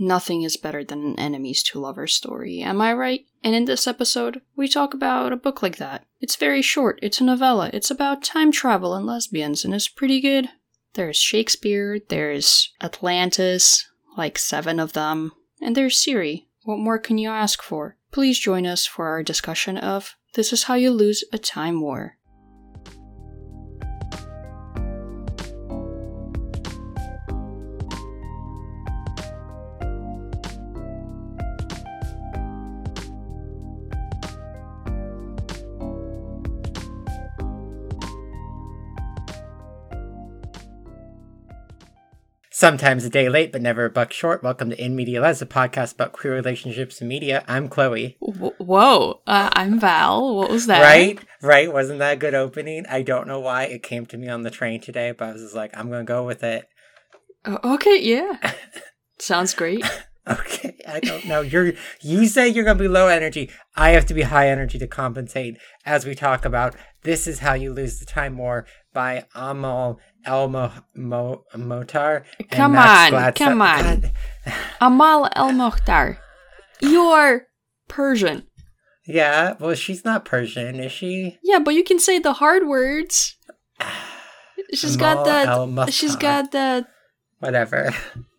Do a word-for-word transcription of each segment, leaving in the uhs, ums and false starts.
Nothing is better than an enemies to lovers story, am I right? And in this episode, we talk about a book like that. It's very short, it's a novella, it's about time travel and lesbians, and it's pretty good. There's Shakespeare, there's Atlantis, like seven of them, and there's Siri. What more can you ask for? Please join us for our discussion of This Is How You Lose a Time War. Sometimes a day late, but never a buck short. Welcome to In Media Les, a podcast about queer relationships and media. I'm Chloe. Whoa, uh, I'm Val. What was that? Right, right. Wasn't that a good opening? I don't know why it came to me on the train today, but I was just like, I'm going to go with it. Uh, okay, yeah. Sounds great. Okay, I don't know. You're you say you're gonna be low energy. I have to be high energy to compensate. As we talk about, This Is How You Lose the Time War by Amal El Mohtar. Come Max on, Gladstone. come on. God. Amal El Mohtar. You're Persian. Yeah, well, she's not Persian, is she? Yeah, but you can say the hard words. She's Amal got that. El Mohtar. She's got that. Whatever.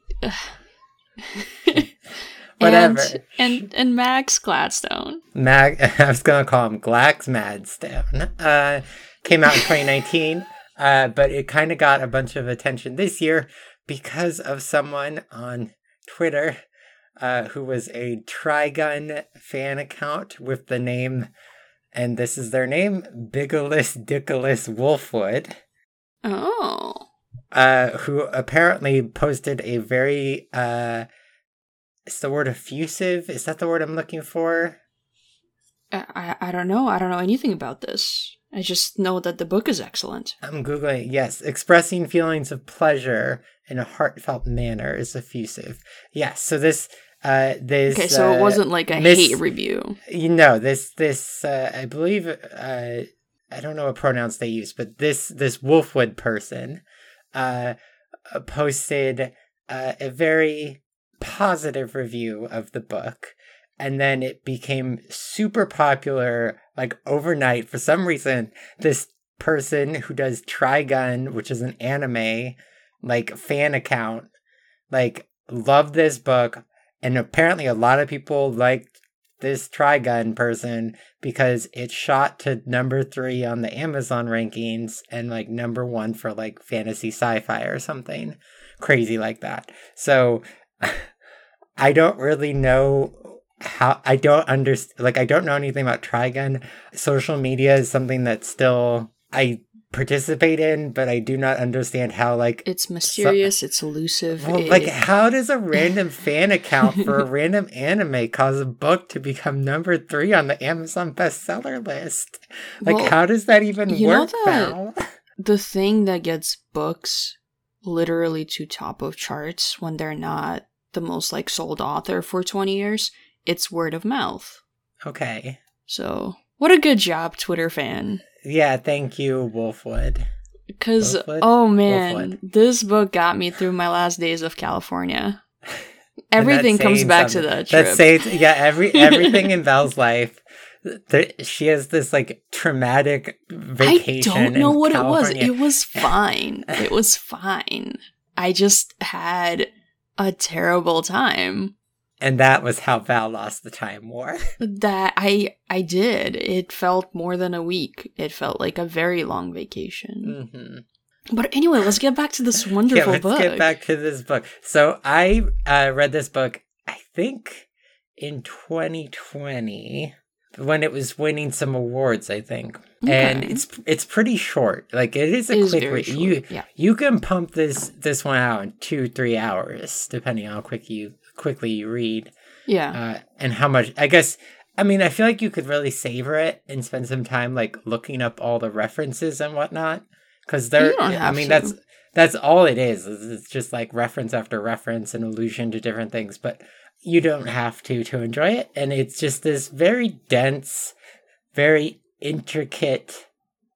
Whatever. And, and and Max Gladstone. Mag, I was gonna call him Glax Madstone. Uh, came out in twenty nineteen, uh, but it kind of got a bunch of attention this year because of someone on Twitter uh, who was a Trigun fan account with the name, and this is their name, Bigolus Dickolus Wolfwood. Oh. Uh, who apparently posted a very, uh, is the word effusive? Is that the word I'm looking for? I, I don't know. I don't know anything about this. I just know that the book is excellent. I'm Googling, yes. Expressing feelings of pleasure in a heartfelt manner is effusive. Yes, so this, uh, this... Okay, so uh, it wasn't like a mis- hate review. You know, this, this, uh, I believe, uh, I don't know what pronouns they use, but this, this Wolfwood person... Uh, posted uh, a very positive review of the book, and then it became super popular, like, overnight. For some reason, this person who does Trigun, which is an anime, like, fan account, like, loved this book, and apparently a lot of people liked this Trigun person because it shot to number three on the Amazon rankings and like number one for like fantasy sci-fi or something crazy like that. So I don't really know how, I don't understand, like I don't know anything about Trigun. Social media is something that still I participate in, but I do not understand how, like, it's mysterious, so, it's elusive. Well, it... like, how does a random fan account for a random anime cause a book to become number three on the Amazon bestseller list? Like, well, how does that even you work, know that Val? The thing that gets books literally to top of charts when they're not the most, like, sold author for twenty years, it's word of mouth. Okay. So, what a good job, Twitter fan. Yeah, thank you, Wolfwood. Because, oh man, Wolfwood. This book got me through my last days of California. Everything comes back something. to that trip. That says, yeah, every everything in Val's life, the, she has this, like, traumatic vacation I don't know in what California. it was. It was fine. It was fine. I just had a terrible time. And that was how Val lost the time war. That I I did. It felt more than a week. It felt like a very long vacation. Mm-hmm. But anyway, let's get back to this wonderful yeah, let's book. Let's get back to this book. So I uh, read this book, I think, in twenty twenty, when it was winning some awards, I think. Okay. And it's it's pretty short. Like, it is a it quick is read. Short. You yeah. you can pump this this one out in two, three hours, depending on how quick you quickly you read. Yeah. Uh, and how much, I guess, I mean, I feel like you could really savor it and spend some time, like, looking up all the references and whatnot. Because they're, I mean, to. that's that's all it is. It's just, like, reference after reference and allusion to different things. But you don't have to to enjoy it. And it's just this very dense, very intricate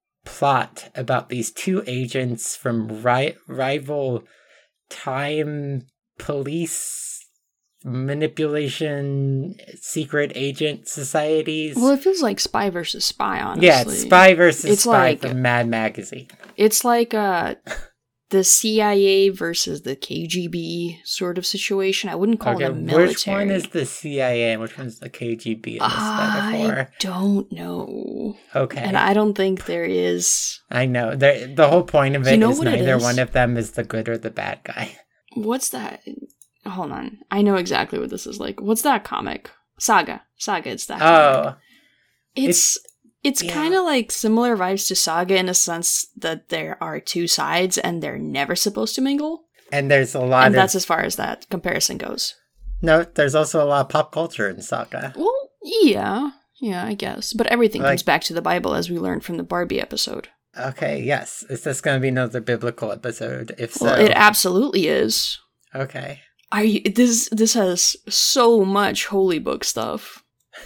plot about these two agents from ri- rival time police manipulation secret agent societies. Well, it feels like Spy versus Spy, honestly. Yeah, it's Spy versus It's Spy like- from Mad Magazine. It's like uh, the C I A versus the K G B sort of situation. I wouldn't call Okay, them military. which one is the C I A and which one's the K G B in this I metaphor? don't know. Okay. And I don't think there is... I know. There, the whole point of it You know is what it neither is? one of them is the good or the bad guy. What's that? Hold on. I know exactly what this is like. What's that comic? Saga. Saga, it's that comic. Oh, It's... It's yeah. kind of like similar vibes to Saga in a sense that there are two sides and they're never supposed to mingle. and there's a lot And of... that's as far as that comparison goes. No, there's also a lot of pop culture in Saga. Well, yeah. Yeah, I guess. But everything Like- comes back to the Bible as we learned from the Barbie episode. Okay, yes. Is this going to be another biblical episode? If so... Well, it absolutely is. Okay. Are you, this this has so much holy book stuff.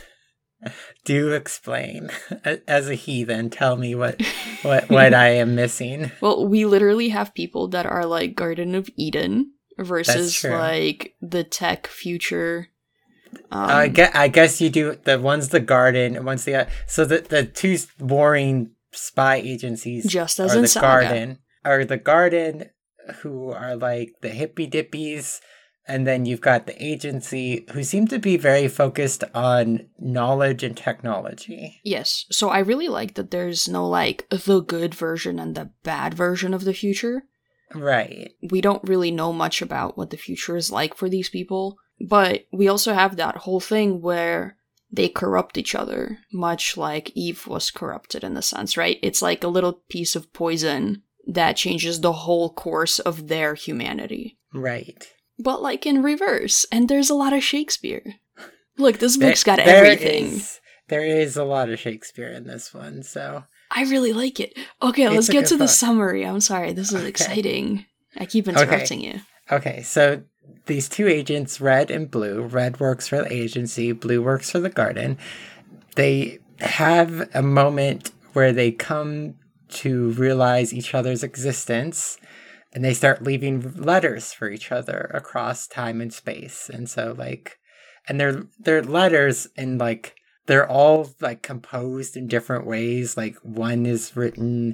Do explain. As a heathen, tell me what, what, what I am missing. Well, we literally have people that are like Garden of Eden versus true. like the tech future. Um, I, guess, I guess you do... The one's the garden, one's the... So the, the two warring spy agencies Just as are in the Saga. garden. Are the garden who are like the hippy dippies, and then you've got the agency who seem to be very focused on knowledge and technology. Yes. So I really like that there's no like the good version and the bad version of the future. Right. We don't really know much about what the future is like for these people, but we also have that whole thing where they corrupt each other, much like Eve was corrupted in the sense, right? It's like a little piece of poison that changes the whole course of their humanity. Right. But like in reverse, and there's a lot of Shakespeare. Look, this There- book's got there everything. is- there is a lot of Shakespeare in this one, so... I really like it. Okay, It's let's a get good to the book. summary. I'm sorry, this is Okay. exciting. I keep interrupting you. Okay, so these two agents, Red and Blue, Red works for the agency, Blue works for the garden. They have a moment where they come to realize each other's existence, and they start leaving letters for each other across time and space. And so, like, and they're, they're letters, and, like, they're all, like, composed in different ways. Like, one is written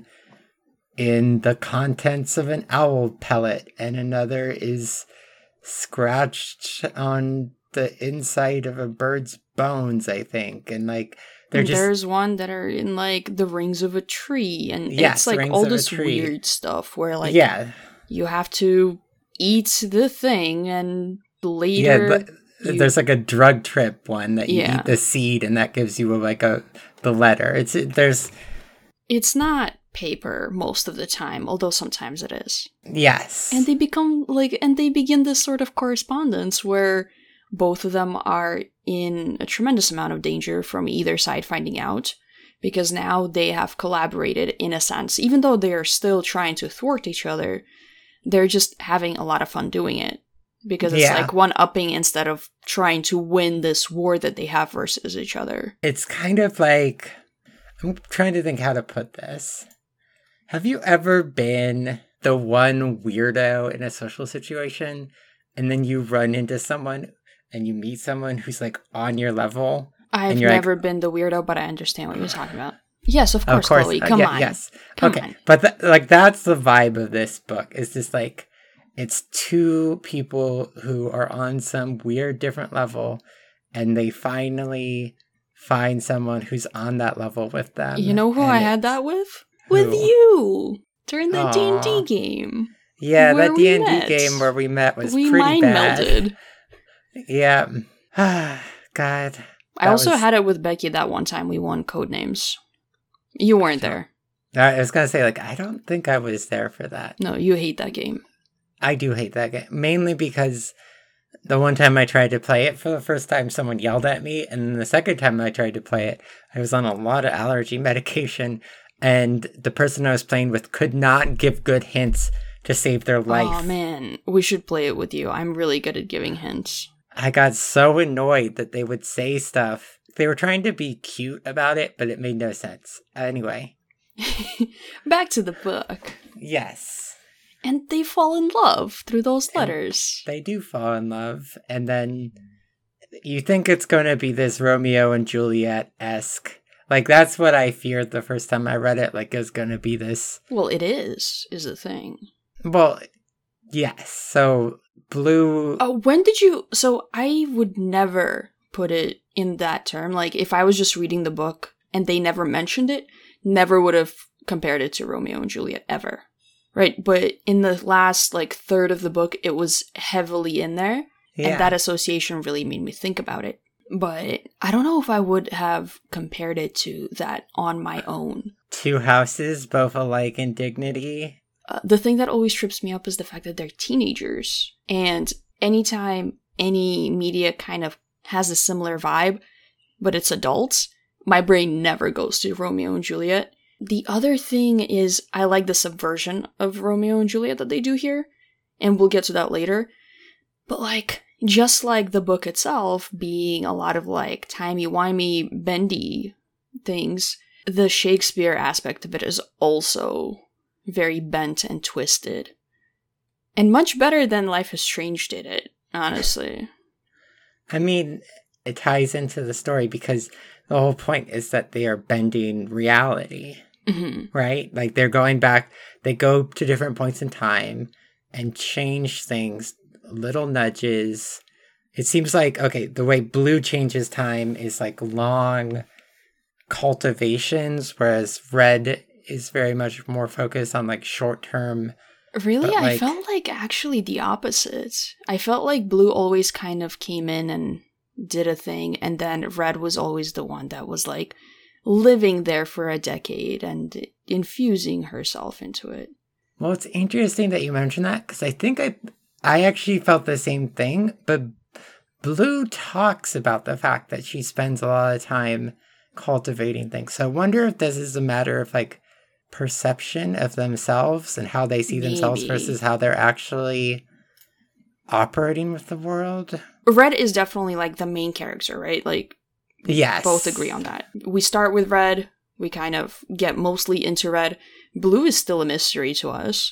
in the contents of an owl pellet, and another is scratched on the inside of a bird's bones, I think. And like they're And just there's one that are in like the rings of a tree, and Yes, it's like rings all of a this tree. weird stuff where like yeah, you have to eat the thing, and yeah. later But you- there's like a drug trip one that you Yeah. eat the seed, and that gives you like a the letter. It's there's it's not paper most of the time, although sometimes it is. yes, And they become like, and they begin this sort of correspondence where both of them are in a tremendous amount of danger from either side finding out, because now they have collaborated in a sense. Even though they are still trying to thwart each other, they're just having a lot of fun doing it. Because it's Yeah. like one-upping instead of trying to win this war that they have versus each other. it's kind of like I'm trying to think how to put this. Have you ever been the one weirdo in a social situation, and then you run into someone and you meet someone who's like on your level? I've And you're like- never been the weirdo, but I understand what you're talking about. Yes, of course, Of course, Chloe. uh, Come yeah, on. yes. Come okay, on. but th- like that's the vibe of this book. It's just like it's two people who are on some weird different level, and they finally find someone who's on that level with them. You know who and I it's- had that with? With Who? you! During that D and D Aw. game. Yeah, where that we D and D met. game where we met was we pretty mind bad. melded. Yeah. God. I that also was- had it with Becky that one time we won Codenames. You weren't there. I was gonna say, like, I don't think I was there for that. No, you hate that game. I do hate that game, mainly because the one time I tried to play it for the first time, someone yelled at me, and then the second time I tried to play it, I was on a lot of allergy medication, and the person I was playing with could not give good hints to save their life. Oh man, we should play it with you. I'm really good at giving hints. I got so annoyed that they would say stuff. They were trying to be cute about it, but it made no sense. Anyway, Back to the book. yes. And they fall in love through those letters. And they do fall in love, and then you think it's going to be this Romeo and Juliet-esque. Like, that's what I feared the first time I read it, like, it's going to be this... Well, it is, is the thing. Well, yes, so Blue... Oh, when did you... So, I would never put it in that term. Like, if I was just reading the book and they never mentioned it, never would have compared it to Romeo and Juliet, ever. Right? But in the last, like, third of the book, it was heavily in there. Yeah. And that association really made me think about it. But I don't know if I would have compared it to that on my own. Two houses, both alike in dignity. Uh, the thing that always trips me up is the fact that they're teenagers. And anytime any media kind of has a similar vibe, but it's adults, my brain never goes to Romeo and Juliet. The other thing is I like the subversion of Romeo and Juliet that they do here. And we'll get to that later. But like... just like the book itself being a lot of like timey-wimey, bendy things, the Shakespeare aspect of it is also very bent and twisted. And much better than Life is Strange did it, honestly. I mean, it ties into the story because the whole point is that they are bending reality, mm-hmm. right? Like they're going back, they go to different points in time and change things. Little nudges. It seems like, okay, the way Blue changes time is like long cultivations, whereas Red is very much more focused on like short term. Really? I like, felt like actually the opposite. I felt like Blue always kind of came in and did a thing, and then Red was always the one that was like living there for a decade and infusing herself into it. Well, it's interesting that you mentioned that because I think I. I actually felt the same thing, but Blue talks about the fact that she spends a lot of time cultivating things. So I wonder if this is a matter of like perception of themselves and how they see Maybe. themselves versus how they're actually operating with the world. Red is definitely like the main character, right? Like, yes. Both agree on that. We start with Red. We kind of get mostly into Red. Blue is still a mystery to us.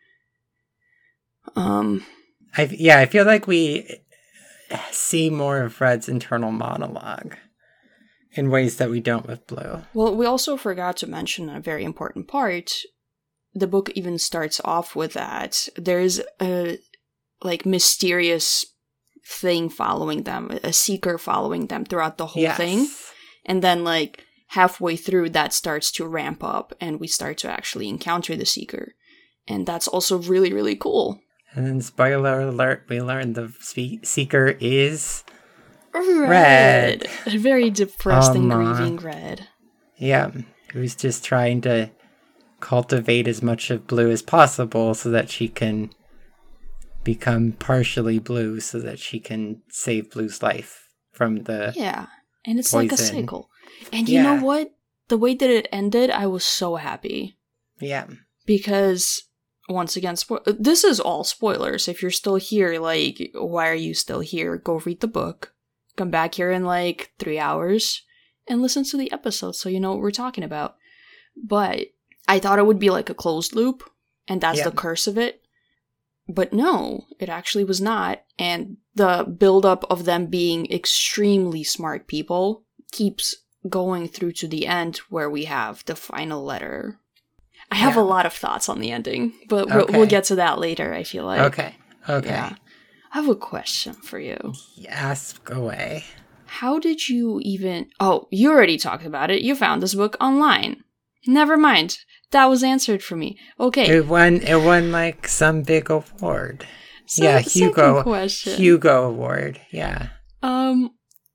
Um... I, yeah, I feel like we see more of Red's internal monologue in ways that we don't with Blue. Well, we also forgot to mention a very important part. The book even starts off with that. There's a, like, mysterious thing following them, a seeker following them throughout the whole yes. thing. And then, like, halfway through, that starts to ramp up, and we start to actually encounter the seeker. And that's also really, really cool. And then, spoiler alert, we learn the spe- seeker is Red. Red. A very depressed um, and grieving Red. Yeah, who's just trying to cultivate as much of Blue as possible so that she can become partially Blue so that she can save Blue's life from the Yeah, and it's poison. Like a cycle. And you yeah. know what? The way that it ended, I was so happy. Yeah. Because... Once again, spo- this is all spoilers. If you're still here, like, why are you still here? Go read the book. Come back here in, like, three hours and listen to the episode so you know what we're talking about. But I thought it would be like a closed loop, and that's yeah. the curse of it. But no, it actually was not. And the buildup of them being extremely smart people keeps going through to the end where we have the final letter. I have yeah. a lot of thoughts on the ending, but okay. we'll, we'll get to that later, I feel like. Okay, okay. Yeah. I have a question for you. Ask away. How did you even... Oh, you already talked about it. You found this book online. Never mind. That was answered for me. Okay. It won, it won like, some big award. So, yeah, Hugo. Question. Hugo Award, yeah. Um,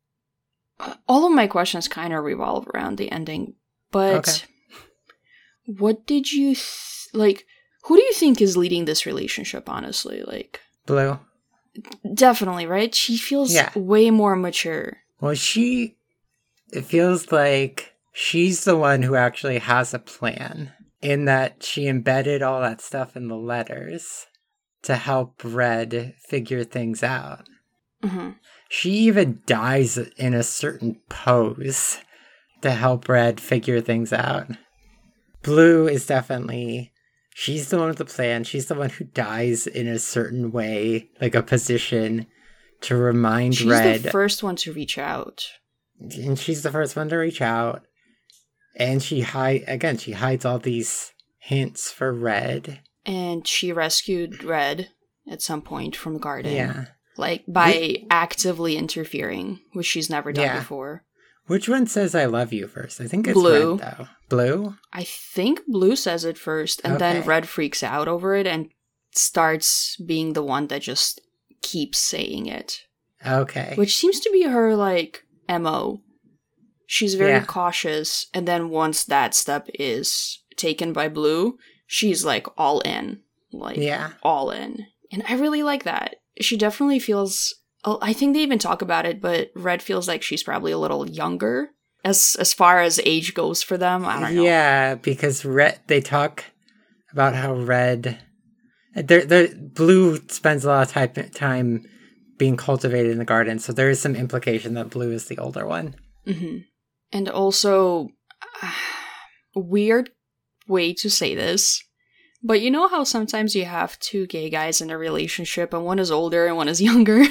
all of my questions kind of revolve around the ending, but... Okay. What did you, th- like, who do you think is leading this relationship, honestly? Like, Blue. Definitely, right? She feels yeah. way more mature. Well, she, it feels like she's the one who actually has a plan, in that she embedded all that stuff in the letters to help Red figure things out. Mm-hmm. She even dies in a certain pose to help Red figure things out. Blue is definitely she's the one with the plan. She's the one who dies in a certain way, like a position to remind She's Red. the first one to reach out. And she's the first one to reach out. And she hide again, she hides all these hints for Red. And she rescued Red at some point from the garden. Yeah. Like, by actively interfering, which she's never done Yeah. before. Which one says I love you first? I think it's Blue. Red, though. Blue? I think Blue says it first, and then Okay. Red freaks out over it and starts being the one that just keeps saying it. Okay. Which seems to be her, like, M O. She's very Yeah. cautious, and then once that step is taken by Blue, she's, like, all in. Like, Yeah. all in. And I really like that. She definitely feels... Oh, I think they even talk about it, but Red feels like she's probably a little younger. As as far as age goes for them, I don't know. Yeah, because Red, they talk about how Red... They're, they're, Blue spends a lot of time, time being cultivated in the garden, so there is some implication that Blue is the older one. Mm-hmm. And also, uh, weird way to say this, but you know how sometimes you have two gay guys in a relationship and one is older and one is younger?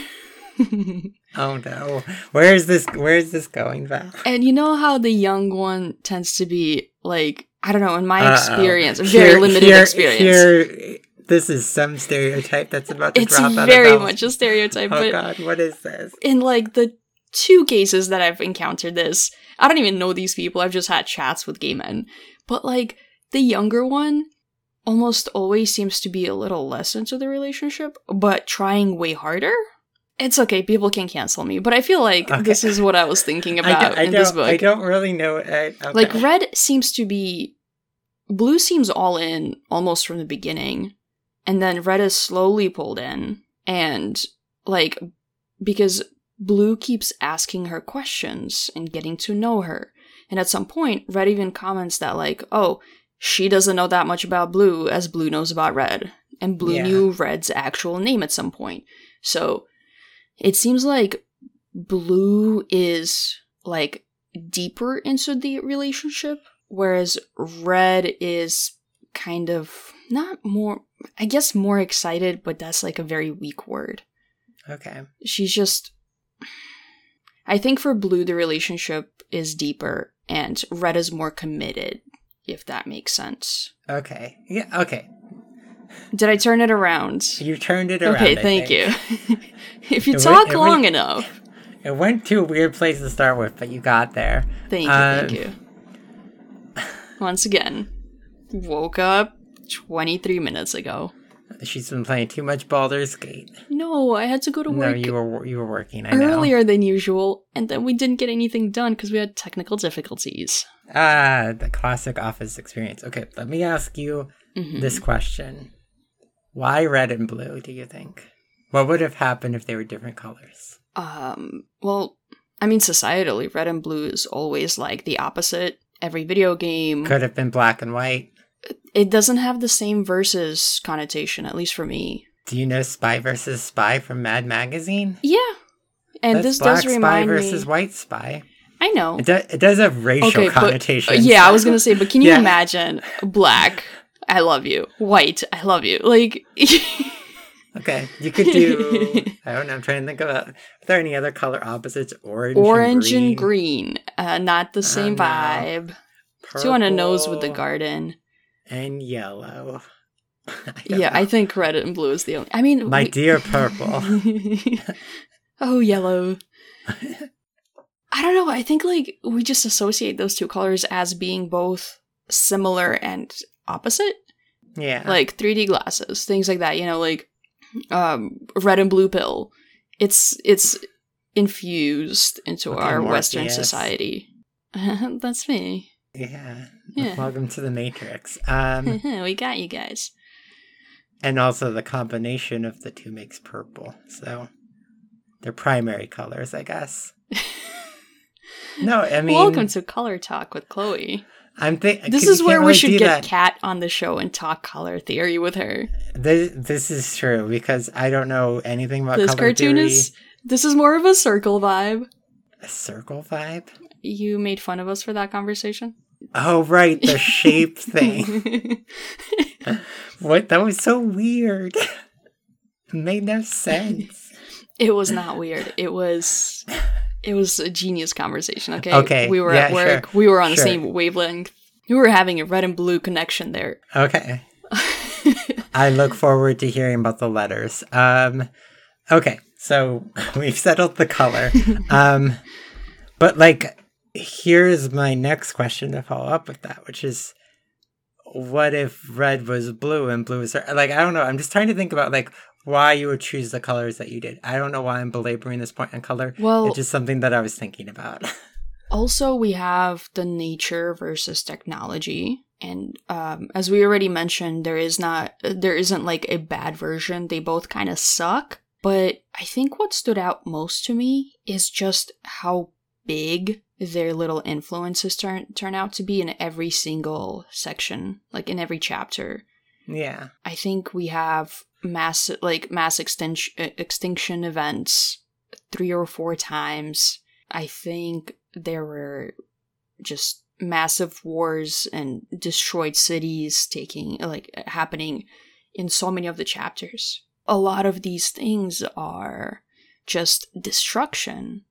Oh no. Where is this where is this going, Val? And you know how the young one tends to be, like, I don't know, in my Uh-oh. experience, a very Here- limited here- experience. Here, this is some stereotype that's about to It's drop out very of much a stereotype, Oh but god, what is this? in, like, the two cases that I've encountered this, I don't even know these people, I've just had chats with gay men, but, like, the younger one almost always seems to be a little less into the relationship, but trying way harder. It's okay, people can cancel me, but I feel like Okay. this is what I was thinking I, about do, I in this don't book. I don't really know uh, okay. Like, Red seems to be... Blue seems all in almost from the beginning, and then Red is slowly pulled in, and, like, because Blue keeps asking her questions and getting to know her, and at some point, Red even comments that, like, oh, she doesn't know that much about Blue as Blue knows about Red, and Blue Yeah. knew Red's actual name at some point. So, it seems like Blue is, like, deeper into the relationship, whereas Red is kind of not more, I guess more excited, but that's like a very weak word. Okay. She's just, I think for Blue, the relationship is deeper and Red is more committed, if that makes sense. Okay. Yeah, okay. Did I turn it around? You turned it around. Okay, I thank think. you. If you It talk went- it long went- enough. It went to a weird place to start with, but you got there. Thank you, Um, thank you. Once again, woke up twenty-three minutes ago. She's been playing too much Baldur's Gate. No, I had to go to No, work you were you were working. I know. earlier than usual, and then we didn't get anything done because we had technical difficulties. Ah, the classic office experience. Okay, let me ask you Mhm. this question: why red and blue? Do you think? What would have happened if they were different colors? Um, well, I mean, societally, red and blue is always like the opposite. Every video game, Could have been black and white. it doesn't have the same versus connotation, at least for me. Do you know Spy versus Spy from Mad Magazine? Yeah, and That's this black does remind Spy versus me. white Spy. I know. It, do, it does have racial Okay, but connotations. yeah, I was gonna say, but can you Yeah. imagine black? I love you. White, I love you. Like, Okay, you could do. I don't know. I'm trying to think about. Are there any other color opposites? Orange, orange and and green, green, uh, not the same no. vibe. Two on a nose with the purple, garden. and yellow. I don't Yeah, know. I think red and blue is the only. I mean, My we- dear purple. oh, yellow. I don't know. I think like we just associate those two colors as being both similar and opposite. Yeah. Like three D glasses, things like that. You know, like um, red and blue pill. It's it's infused into Okay, our Western Morpheus. society. That's me. yeah. Yeah. Welcome to the Matrix. Um, We got you guys. and also the combination of the two makes purple. So they're primary colors, I guess. No, I mean, Welcome to Color Talk with Chloe. I'm thinking This is where we should get Kat on the show and talk color theory with her. This, this is true because I don't know anything about This color cartoon theory. is this is more of a circle vibe. A circle vibe. You made fun of us for that conversation. Oh, right, the shape thing. What? That was so weird. It made no sense. It was not weird. It was it was a genius conversation, okay? Okay, We were yeah, at work. sure, We were on the sure. same wavelength. We were having a red and blue connection there. Okay. I look forward to hearing about the letters. Um, okay, so we've settled the color. Um, but, like, here's my next question to follow up with that, which is, what if red was blue and blue was... Like, I don't know. I'm just trying to think about, like, why you would choose the colors that you did. I don't know why I'm belaboring this point on color. Well, it's just something that I was thinking about. Also, we have the nature versus technology. And um, as we already mentioned, there is not, there isn't like a bad version. They both kind of suck. But I think what stood out most to me is just how big their little influences turn turn out to be in every single section, like in every chapter. Yeah. I think we have mass like mass extinction extinction events three or four times. I think there were just massive wars and destroyed cities taking like happening in so many of the chapters. A lot of these things are just destruction,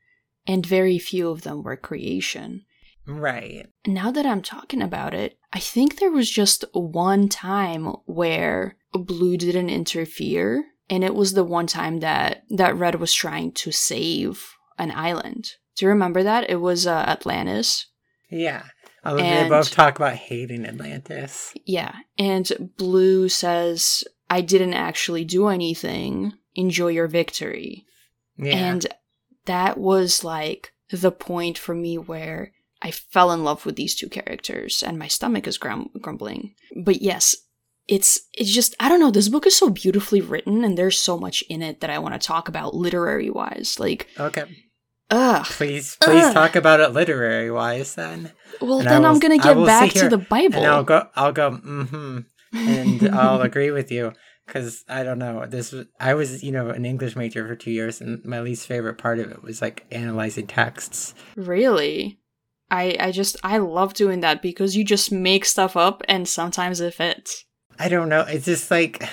and very few of them were creation. Right. Now that I'm talking about it, I think there was just one time where blue didn't interfere, and it was the one time that, that red was trying to save an island. Do you remember that? It was uh, Atlantis. Yeah. Although And- they both talk about hating Atlantis. Yeah, and blue says, I didn't actually do anything. Enjoy your victory. Yeah. And that was like the point for me where I fell in love with these two characters, and my stomach is grum- grumbling. But yes, it's it's just, I don't know, this book is so beautifully written, and there's so much in it that I want to talk about literary-wise. Like, Okay. ugh. Please, please Ugh. talk about it literary-wise then. Well, And I then will- I'm gonna I get will back sit here to the Bible. And I'll go, I'll go, mm-hmm, and I'll agree with you. Because, I don't know, this was, I was, you know, an English major for two years, and my least favorite part of it was, like, analyzing texts. Really? I I just, I love doing that because you just make stuff up and sometimes it fits. I don't know, it's just, like,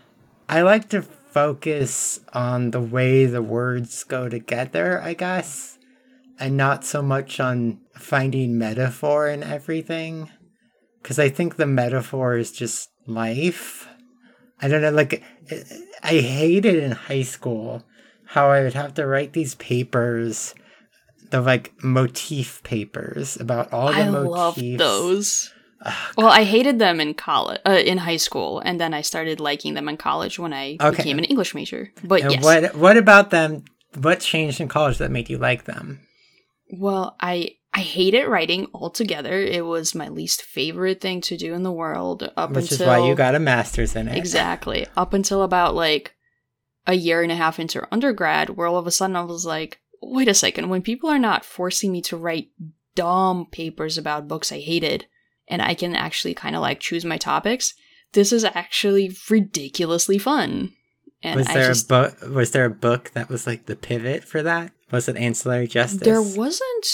I like to focus on the way the words go together, I guess, and not so much on finding metaphor in everything. Because I think the metaphor is just life. I don't know, like, I hated in high school how I would have to write these papers, the, like, motif papers about all the I motifs. loved those. Well, I hated them in college, uh, in high school, and then I started liking them in college when I Okay. became an English major. But And yes, what, what about them, what changed in college that made you like them? well, I I hated writing altogether. It was my least favorite thing to do in the world up Which until is why you got a master's in it. exactly up until about like a year and a half into undergrad, where all of a sudden I was like, wait a second, when people are not forcing me to write dumb papers about books I hated, and I can actually kind of like choose my topics, this is actually ridiculously fun. And Was I there just, a book? Was there a book that was like the pivot for that? Was it Ancillary Justice? there wasn't,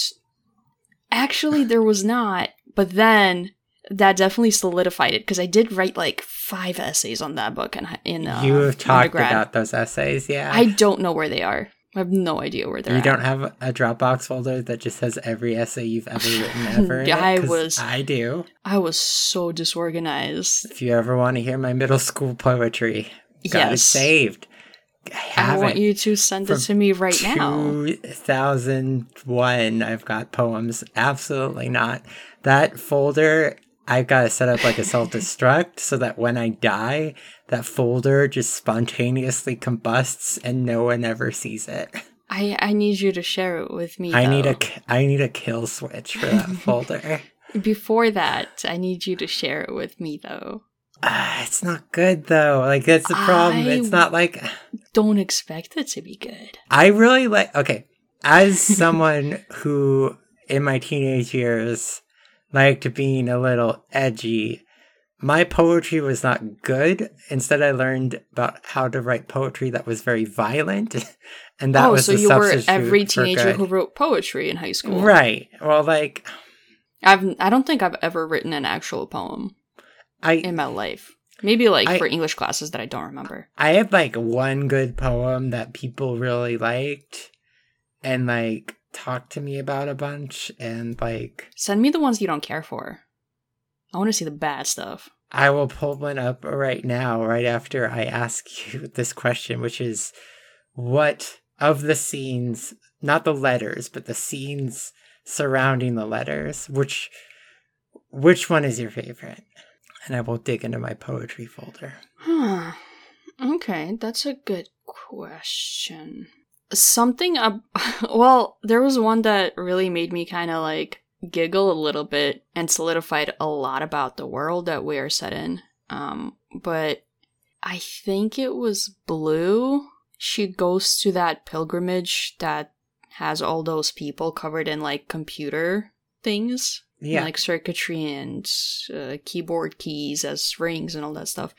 actually there was not, but then that definitely solidified it, because I did write like five essays on that book in, in uh, You have talked undergrad. about those essays, yeah. I don't know where they are. I have no idea where they're You at. don't have a Dropbox folder that just has every essay you've ever written ever in it? I 'Cause was- I do. I was so disorganized. If you ever want to hear my middle school poetry, got it Yes. saved. I I have want it. you to send it From to me right now. two thousand one, I've got poems. Absolutely not. That folder, I've got to set up like a self-destruct so that when I die, that folder just spontaneously combusts and no one ever sees it. I, I need you to share it with me. I need though. a k- I need a kill switch for that folder. Before that, I need you to share it with me, though. Ah, it's not good though. Like that's the problem. I- It's not like Don't expect it to be good. I really like. Okay, as someone who in my teenage years liked being a little edgy, my poetry was not good. Instead, I learned about how to write poetry that was very violent, and that oh, was so the you were substitute every for teenager good. who wrote poetry in high school. Right. Well, like I've I don't think I've ever written an actual poem I in my life. Maybe like I, for English classes that I don't remember. I had like one good poem that people really liked and like talked to me about a bunch, and like Send me the ones you don't care for. I want to see the bad stuff. I will pull one up right now, right after I ask you this question, which is, what of the scenes, not the letters, but the scenes surrounding the letters, which which one is your favorite? And I will dig into my poetry folder. Huh. Okay, that's a good question. Something, ab- well, there was one that really made me kind of like giggle a little bit and solidified a lot about the world that we are set in. Um, but I think it was Blue. She goes to that pilgrimage that has all those people covered in like computer things. Yeah. And, like circuitry and uh, keyboard keys as rings and all that stuff.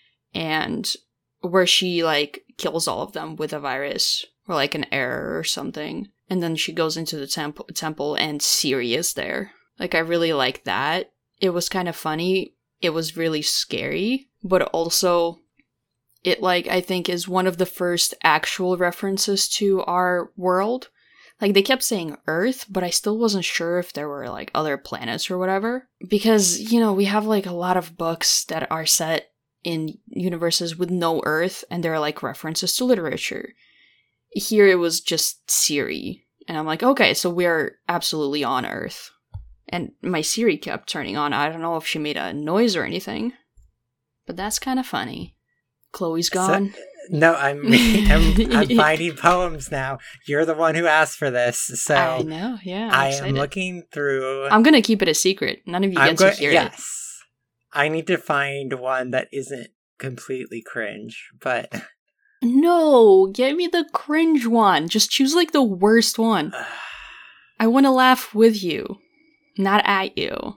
And where she like kills all of them with a virus or like an error or something. And then she goes into the temple temple and Siri is there. Like, I really like that. It was kind of funny. It was really scary. But also, it like, I think is one of the first actual references to our world. Like, they kept saying Earth, but I still wasn't sure if there were, like, other planets or whatever. Because, you know, we have, like, a lot of books that are set in universes with no Earth, and they're, like, references to literature. Here it was just Siri. And I'm like, okay, so we're absolutely on Earth. And my Siri kept turning on. I don't know if she made a noise or anything. But that's kind of funny. Chloe's gone. So- No, I'm, I'm I'm finding poems now. You're the one who asked for this, so I know. Yeah, I'm I excited. am looking through. I'm gonna keep it a secret. None of you I'm get go- to hear yes. it. I need to find one that isn't completely cringe, but No, get me the cringe one. Just choose like the worst one. I want to laugh with you, not at you.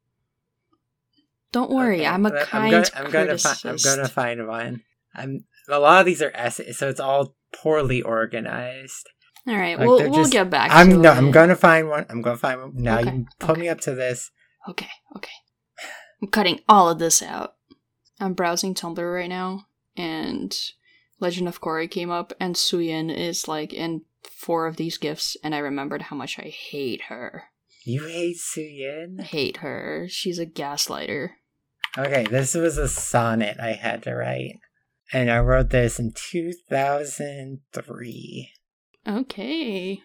Don't worry, okay, I'm a I'm kind gonna, I'm gonna, criticist. fi- I'm gonna find one. I'm a lot of these are essays, so it's all poorly organized. All right, Like, we'll they're we'll just- get back I'm to no, it. I'm gonna find one. I'm gonna find one. Now Okay, you put okay. me up to this. Okay, okay. I'm cutting all of this out. I'm browsing Tumblr right now, and Legend of Korra came up, and Suyin is like in four of these gifs, and I remembered how much I hate her. You hate I Suyin? hate her. She's a gaslighter. Okay, this was a sonnet I had to write. And I wrote this in two thousand three. Okay.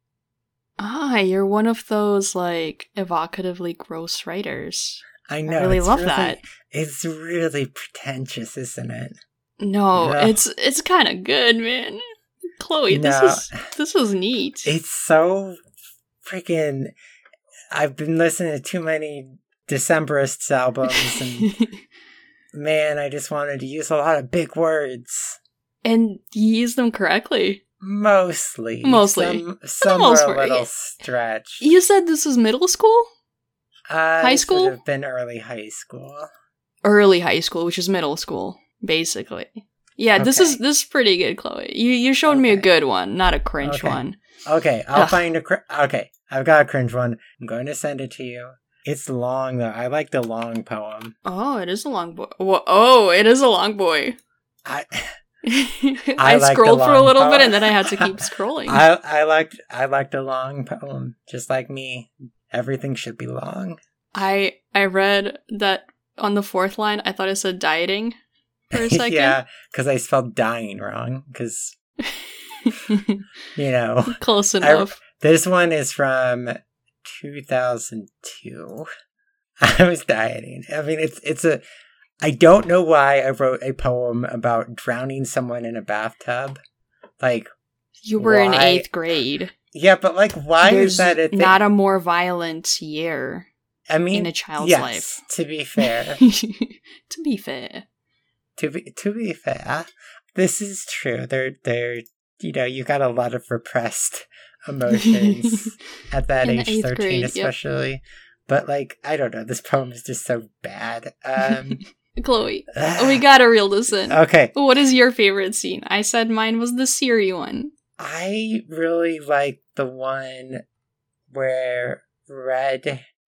Ah, you're one of those, like, evocatively gross writers. I know. I really it's love really- that. It's really pretentious, isn't it? No, No. it's it's kind of good, man. Chloe, No. this is this was neat. It's so freaking. I've been listening to too many Decemberists albums, and man, I just wanted to use a lot of big words. And you use them correctly. Mostly. Mostly. Some, some most were a part, little yeah. stretched. You said this was middle school? Uh, high this school? would have been early high school. Early high school, which is middle school, basically. Yeah, this is Okay. this is pretty good, Chloe. You you showed me a Okay. good one, not a cringe Okay. one. Okay, I'll Ugh. find a. Cr- okay, I've got a cringe one. I'm going to send it to you. It's long though. I like the long poem. Oh, it is a long boy. Wha- Oh, it is a long boy. I I, I like the scrolled for a long little bit poem. and then I had to keep scrolling. I I liked I liked a long poem. Just like me, everything should be long. I I read that on the fourth line. I thought it said dieting for a second. Yeah, because I spelled dying wrong. Because you know, Close I- enough. this one is from two thousand two. I was dieting. I mean, it's it's a. I don't know why I wrote a poem about drowning someone in a bathtub. Like, You were in why- eighth grade. yeah, but like, why There's is that a thing? not a more violent year I mean, in a child's yes, life. to be fair, To be fair. to be to be fair, this is true. They're they're you know you got a lot of repressed emotions at that In age, eighth thirteen grade, yep. especially. But like, I don't know. This poem is just so bad. Um, Chloe, we gotta reel this in. okay. What is your favorite scene? I said mine was the Siri one. I really like the one where Red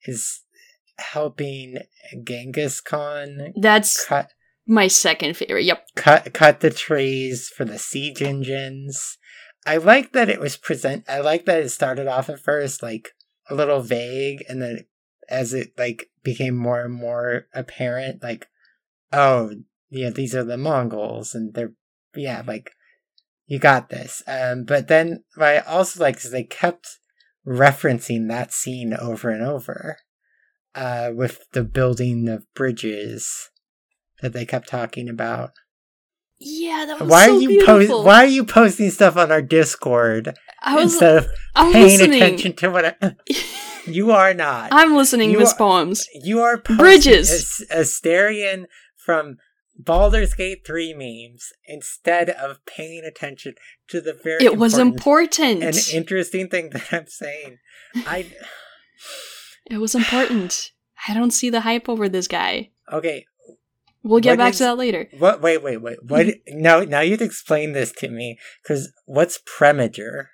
is helping Genghis Khan That's cut my second favorite. Yep. cut cut the trees for the siege engines. I like that it was present. I like that it started off at first like a little vague, and then as it like became more and more apparent, like, oh yeah, these are the Mongols, and they're yeah, like you got this. Um, but then what I also like is they kept referencing that scene over and over, uh, with the building of bridges that they kept talking about. Yeah, that was why so are you beautiful. po- Why are you posting stuff on our Discord I was, instead of I'm paying listening. attention to what I- you are not? I'm listening, You Miss are- Poems. You are posting Bridges. As- Asterion from Baldur's Gate three memes instead of paying attention to the very It was important important. and interesting thing that I'm saying. I It was important. I don't see the hype over this guy. okay. We'll get What back is- to that later. What? Wait, wait, wait. What? now, now you'd explain this to me because what's Preminger?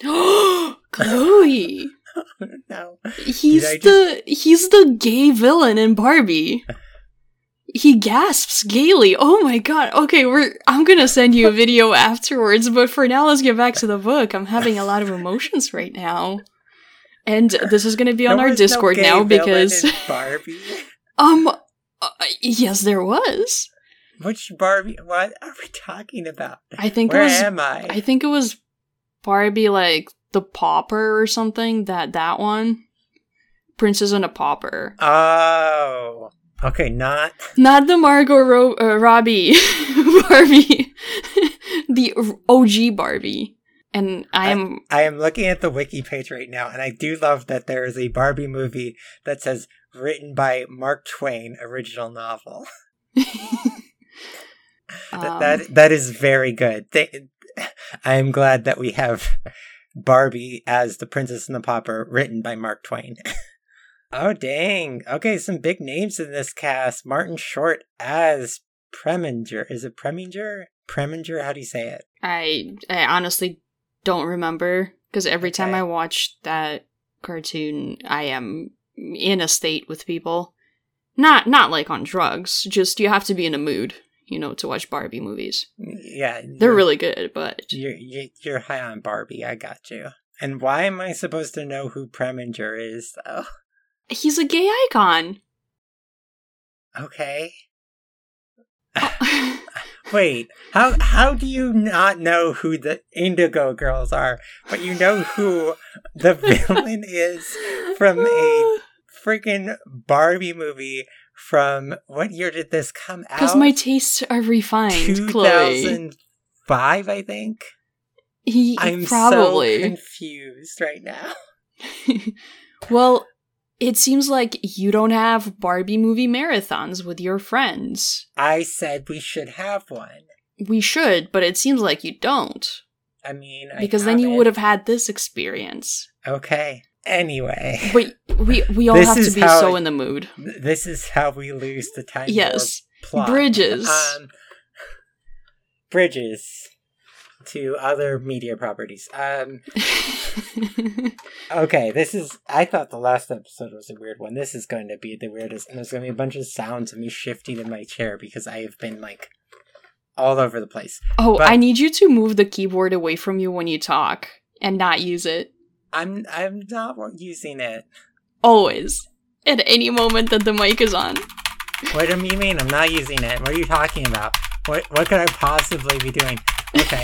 Chloe. No. He's Did I the he's the gay villain in Barbie. He gasps gaily. Oh my god. Okay, we're I'm gonna send you a video afterwards, but for now let's get back to the book. I'm having a lot of emotions right now. And this is gonna be on There our was no Discord gay now villain because in Barbie. um uh, yes there was. Which Barbie? What are we talking about? I think Where it was am I? I think it was Barbie like the Pauper or something, that that one. Princess and a Pauper. Oh. Okay, not Not the Margot Ro- uh, Robbie Barbie. The O G Barbie. And I am... I am looking at the wiki page right now, and I do love that there is a Barbie movie that says written by Mark Twain, original novel. um, that, that that is very good. They, I am glad that we have Barbie as the Princess and the Pauper, written by Mark Twain. Oh dang! Okay, some big names in this cast. Martin Short as Preminger. Is it Preminger? Preminger? How do you say it? I, I honestly don't remember, because every time Okay. I watch that cartoon, I am in a state with people. Not not like on drugs, just you have to be in a mood, you know, to watch Barbie movies. Yeah, They're you're- really good, but... You're you're you're high on Barbie. I got you. And why am I supposed to know who Preminger is, though? He's a gay icon! Okay. Wait, how how do you not know who the Indigo Girls are, but you know who the villain is from a freaking Barbie movie from what year did this come out? Because my tastes are refined, Chloe. two thousand five, I think. He I'm probably. so confused right now. Well, it seems like you don't have Barbie movie marathons with your friends. I said we should have one. We should, but it seems like you don't. I mean, I Because then you haven't. would have had this experience. Okay. Anyway, But we we all This have to is be how- so in the mood. th- this is how we lose the time. Yes. Warp plot. Bridges. Um, bridges to other media properties. Um. Okay, this is. I thought the last episode was a weird one. This is going to be the weirdest, and there's going to be a bunch of sounds of me shifting in my chair because I have been like all over the place. Oh, But- I need you to move the keyboard away from you when you talk and not use it. I'm. I'm not using it. Always. At any moment that the mic is on. What do you mean? I'm not using it. What are you talking about? What What could I possibly be doing? Okay,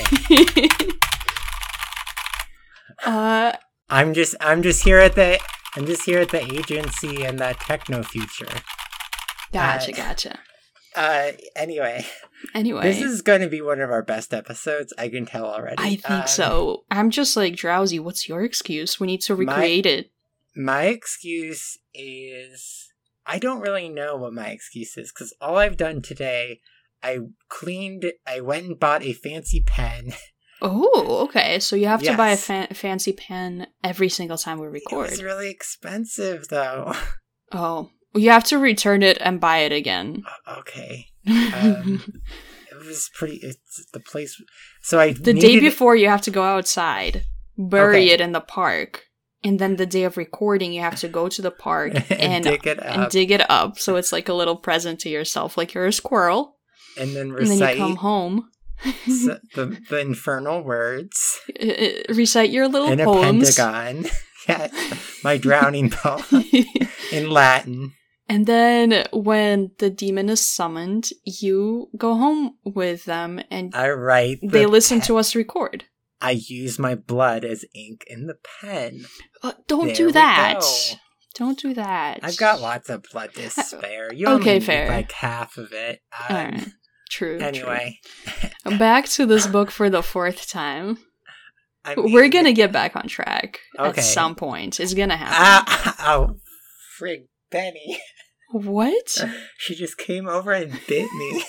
uh, I'm just. I'm just here at the. I'm just here at the agency and that techno future. gotcha, Uh, gotcha. Uh. Anyway, Anyway. this is going to be one of our best episodes. I can tell already. I think Um, so. I'm just like drowsy. What's your excuse? We need to My- recreate it. My excuse is I don't really know what my excuse is because all I've done today, I cleaned. I went and bought a fancy pen. Oh, okay. So you have to buy a Yes. fa- fancy pen every single time we It record. was really expensive though. Oh, you have to return it and buy it again. Okay. Um, it was pretty. It's the place. So I the needed, day before, you have to go outside, bury Okay. it in the park, And then the day of recording, you have to go to the park and, and, dig it up. and dig it up. So it's like a little present to yourself, like you're a squirrel. And then And then recite you come home, s- the, the infernal words. uh, recite your little In a poems. pentagon. Yes, my drowning poem in Latin. And then when the demon is summoned, you go home with them and I write. they the listen pen. to us record. I use my blood as ink in the pen. Uh, don't There do we that. go. Don't do that. I've got lots of blood to spare. You Okay, only need fair. like half of it. Um, Alright. True. Anyway, true. Back to this book for the fourth time. I mean, We're gonna get back on track Okay. at some point. It's gonna happen. Ah, oh, frig, Benny. What? She just came over and bit me.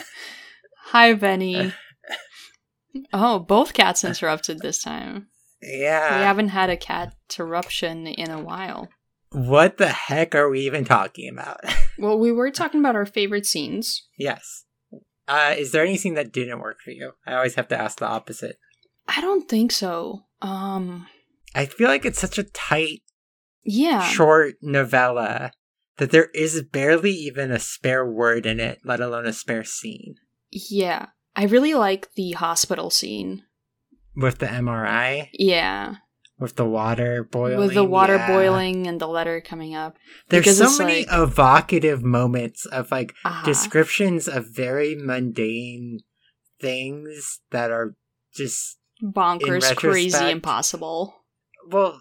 Hi, Benny. Oh, both cats interrupted this time. Yeah. We haven't had a cat interruption in a while. What the heck are we even talking about? Well, we were talking about our favorite scenes. Yes. Uh, is there anything that didn't work for you? I always have to ask the opposite. I don't think so. Um, I feel like it's such a tight, yeah. short novella that there is barely even a spare word in it, let alone a spare scene. Yeah. I really like the hospital scene. With the M R I? Yeah. With the water boiling? With the water yeah. boiling and the letter coming up. There's Because so it's many like- evocative moments of like Uh-huh. descriptions of very mundane things that are just, Bonkers, in crazy, retrospect- impossible. well,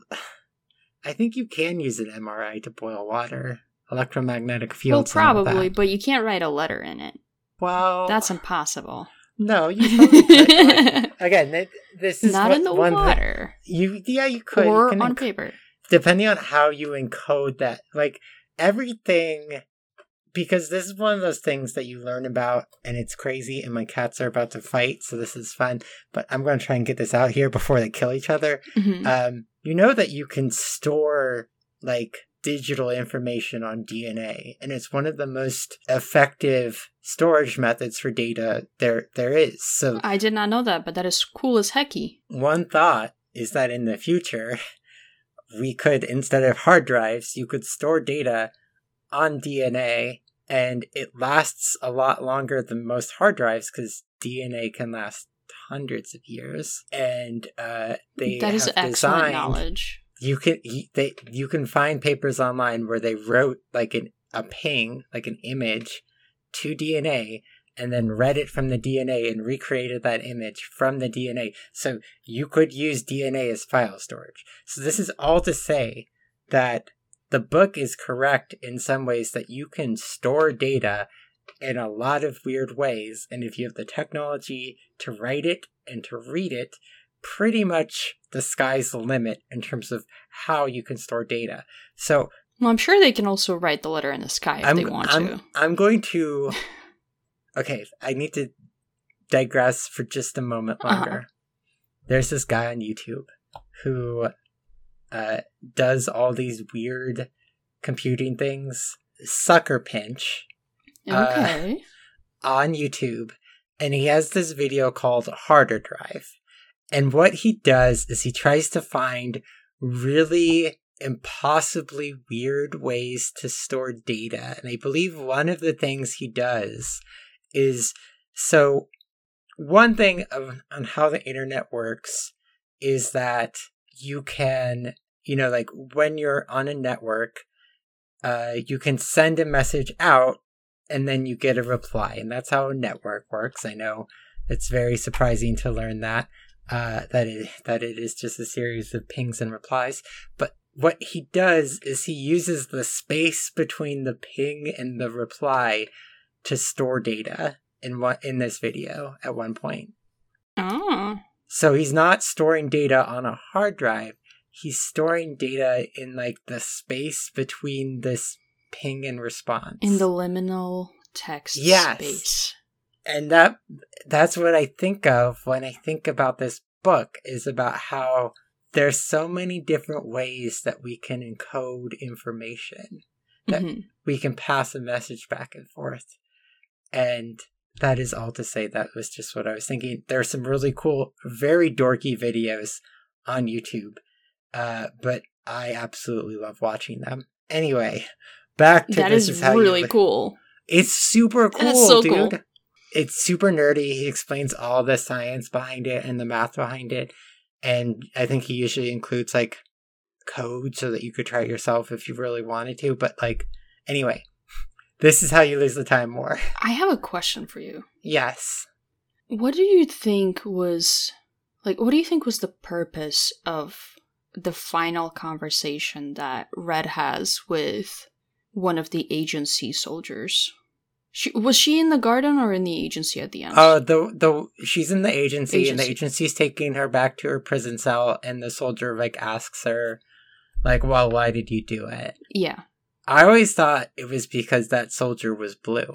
I think you can use an M R I to boil water. Electromagnetic Well, fields. and all probably, that. but you can't write a letter in it. Well, That's impossible. no, you totally could. Like, again, th- this is Not what, in the one thi- water. you, yeah, you could. Or you can on enc- paper. depending on how you encode that, like everything, because this is one of those things that you learn about and it's crazy and my cats are about to fight, so this is fun, but I'm going to try and get this out here before they kill each other. Mhm. Um, you know that you can store like digital information on D N A, and it's one of the most effective storage methods for data there there is. So I did not know that, but that is cool as hecky. one thought is that in the future, we could, instead of hard drives, you could store data on D N A, and it lasts a lot longer than most hard drives because D N A can last hundreds of years. And uh, they That is have excellent designed, knowledge. You can you, they you can find papers online where they wrote like an a ping, like an image, to D N A, and then read it from the D N A and recreated that image from the D N A. So you could use D N A as file storage. So this is all to say that the book is correct in some ways that you can store data in a lot of weird ways. And if you have the technology to write it and to read it, pretty much the sky's the limit in terms of how you can store data. So Well, I'm sure they can also write the letter in the sky if I'm, they want I'm, to. I'm going to... Okay, I need to digress for just a moment longer. Uh-huh. There's this guy on YouTube who uh, does all these weird computing things. Sucker Pinch. Okay. Uh, on YouTube, and he has this video called Harder Drive. And what he does is he tries to find really impossibly weird ways to store data. And I believe one of the things he does is, so one thing of, on how the internet works is that you can, you know, like when you're on a network, uh, you can send a message out and then you get a reply. And that's how a network works. I know it's very surprising to learn that, uh, that it, that it is just a series of pings and replies. But what he does is he uses the space between the ping and the reply to store data in what, in this video at one point. Oh. So he's not storing data on a hard drive. He's storing data in like the space between this ping and response. In the liminal text Yes. space. And that that's what I think of when I think about this book, is about how there's so many different ways that we can encode information, that Mhm. we can pass a message back and forth. And that is all to say that was just what I was thinking. There are some really cool, very dorky videos on YouTube. Uh, but I absolutely love watching them. Anyway, back to that this is, is how really you... cool. It's super cool, That's so dude. cool. It's super nerdy. He explains all the science behind it and the math behind it. And I think he usually includes, like, code so that you could try it yourself if you really wanted to. But, like, anyway, this is how you lose the time more. I have a question for you. Yes. What do you think was, like, what do you think was the purpose of the final conversation that Red has with one of the agency soldiers? She, was she in the garden or in the agency at the end? Oh, uh, the the she's in the agency, agency, and the agency's taking her back to her prison cell, and the soldier, like, asks her, like, well, why did you do it? Yeah. I always thought it was because that soldier was blue.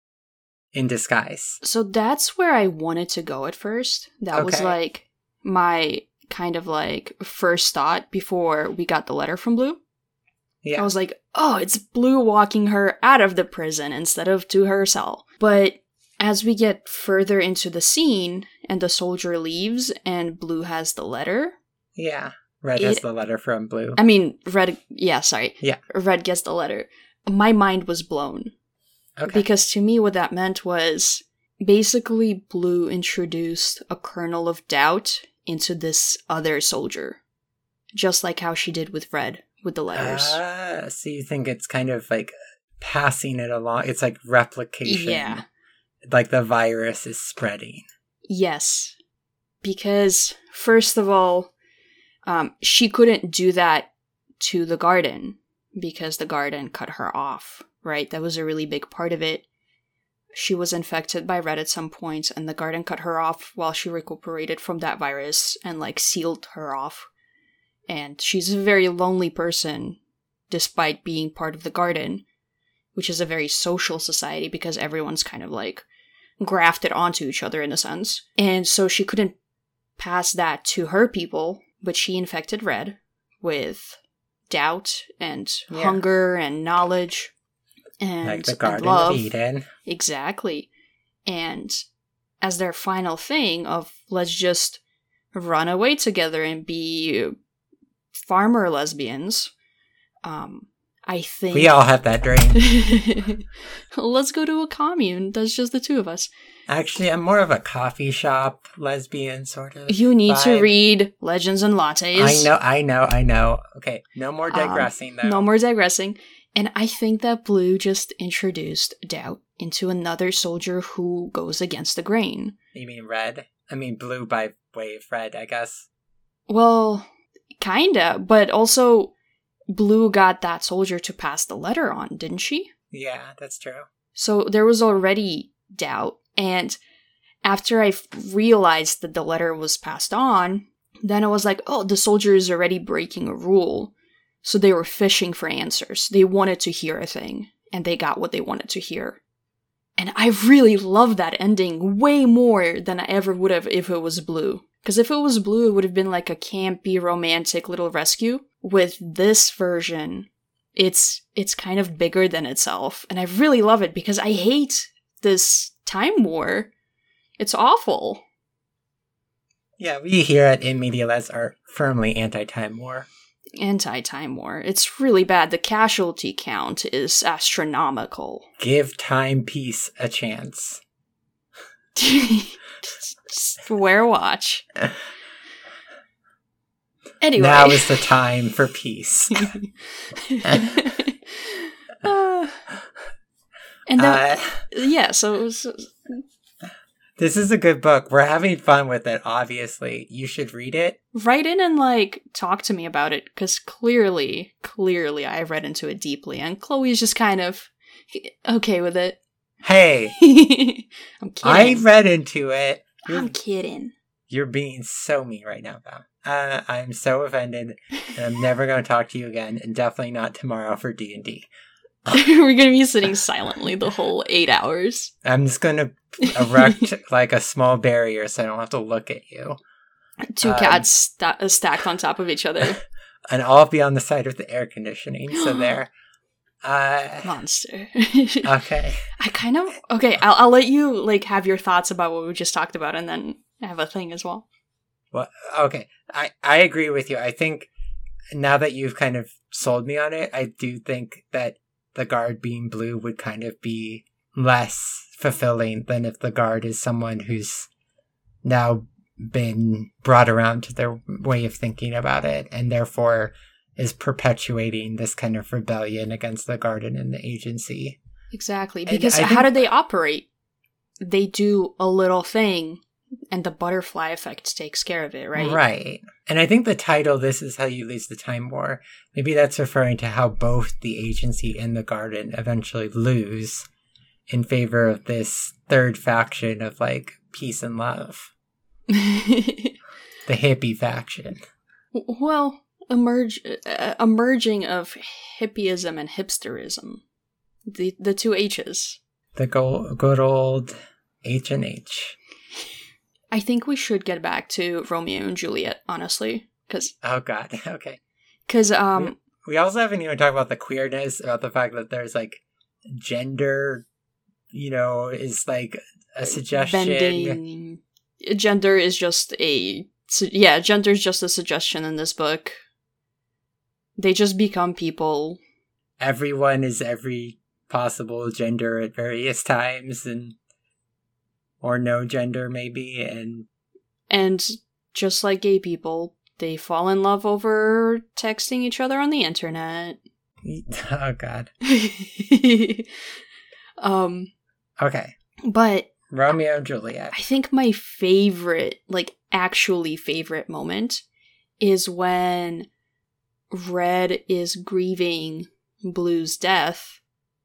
In disguise. So that's where I wanted to go at first. That okay. was, like, my kind of, like, first thought before we got the letter from Blue. Yeah. I was like, oh, it's Blue walking her out of the prison instead of to her cell. But as we get further into the scene and the soldier leaves and Blue has the letter. Yeah. Red it, has the letter from Blue. I mean, Red, yeah, sorry. Yeah. Red gets the letter. My mind was blown. Okay. Because to me, what that meant was basically Blue introduced a kernel of doubt into this other soldier. Just like how she did with Red. With the letters. Ah, so you think it's kind of like passing it along. It's like replication. Yeah. Like the virus is spreading. Yes. Because, first of all, um, she couldn't do that to the garden. Because the garden cut her off, right? That was a really big part of it. She was infected by Red at some point, and the garden cut her off while she recuperated from that virus and, like, sealed her off. And she's a very lonely person, despite being part of the garden, which is a very social society because everyone's kind of like grafted onto each other in a sense. And so she couldn't pass that to her people, but she infected Red with doubt and yeah. hunger and knowledge and, like the Garden and love. of Eden. Exactly. And as their final thing of let's just run away together and be farmer lesbians, um, I think... We all have that dream. Let's go to a commune. That's just the two of us. Actually, I'm more of a coffee shop lesbian sort of You need vibe. to read Legends and Lattes. I know, I know, I know. Okay, no more digressing, um, though. No more digressing. And I think that Blue just introduced doubt into another soldier who goes against the grain. You mean Red? I mean Blue by way of Red, I guess. Well... Kinda, but also Blue got that soldier to pass the letter on, didn't she? Yeah, that's true. So there was already doubt, and after I realized that the letter was passed on, then I was like, oh, the soldier is already breaking a rule. So they were fishing for answers. They wanted to hear a thing, and they got what they wanted to hear. And I really love that ending way more than I ever would have if it was Blue. Because if it was Blue, it would have been like a campy, romantic little rescue. With this version, it's it's kind of bigger than itself. And I really love it because I hate this time war. It's awful. Yeah, we here at In Media Les are firmly anti-time war. Anti-time war. It's really bad. The casualty count is astronomical. Give time peace a chance. Just wear a watch. Anyway. Now is the time for peace. uh, and then, uh, yeah, so it was... This is a good book. We're having fun with it, obviously. You should read it. Write in and, like, talk to me about it, because clearly, clearly I read into it deeply, and Chloe's just kind of okay with it. Hey! I'm kidding. I read into it. You're, I'm kidding. You're being so mean right now, Val. Uh, I'm so offended, and I'm never going to talk to you again, and definitely not tomorrow for D and D. We're going to be sitting silently the whole eight hours. I'm just going to erect, like, a small barrier so I don't have to look at you. Two um, cats st- stacked on top of each other. And I'll be on the side of the air conditioning, so there. Uh, Monster. Okay. I kind of... Okay, I'll, I'll let you, like, have your thoughts about what we just talked about, and then have a thing as well. Well, okay. I, I agree with you. I think now that you've kind of sold me on it, I do think that the guard being blue would kind of be less fulfilling than if the guard is someone who's now been brought around to their way of thinking about it, and therefore is perpetuating this kind of rebellion against the garden and the agency. Exactly, because think, how do they operate? They do a little thing, and the butterfly effect takes care of it, right? Right. And I think the title, This Is How You Lose the Time War, maybe that's referring to how both the agency and the garden eventually lose in favor of this third faction of, like, peace and love. The hippie faction. Well, emerge, uh, emerging of hippieism and hipsterism. The the two H's. The go- good old H and H. I think we should get back to Romeo and Juliet, honestly. Cause, oh, God. Okay. Because, um... We, we also haven't even talked about the queerness, about the fact that there's, like, gender, you know, is, like, a suggestion. Bending. Gender is just a... Yeah, gender is just a suggestion in this book. They just become people. Everyone is every possible gender at various times, and... or no gender, maybe, and... And just like gay people, they fall in love over texting each other on the internet. Oh, God. um, okay. But... Romeo and Juliet. I think my favorite, like, actually favorite moment is when Red is grieving Blue's death,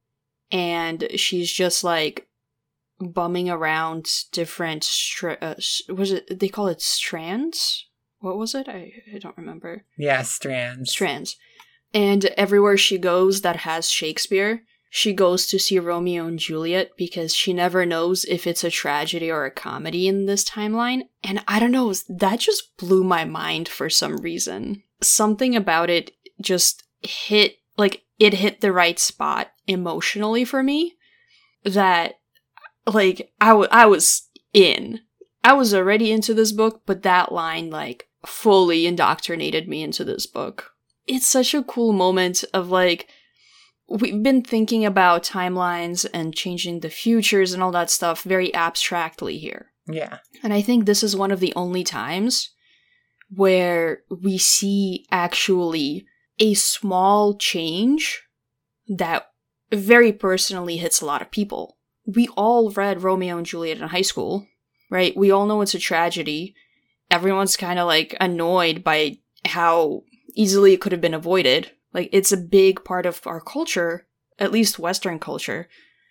and she's just, like, bumming around different, stra- uh, was it, they call it strands? What was it? I, I don't remember. Yeah, strands. Strands. And everywhere she goes that has Shakespeare, she goes to see Romeo and Juliet because she never knows if it's a tragedy or a comedy in this timeline. And I don't know, that just blew my mind for some reason. Something about it just hit, like, it hit the right spot emotionally for me that, like, I, w- I was in. I was already into this book, but that line, like, fully indoctrinated me into this book. It's such a cool moment of, like, we've been thinking about timelines and changing the futures and all that stuff very abstractly here. Yeah. And I think this is one of the only times where we see actually a small change that very personally hits a lot of people. We all read Romeo and Juliet in high school, right? We all know it's a tragedy. Everyone's kind of, like, annoyed by how easily it could have been avoided. Like, it's a big part of our culture, at least Western culture.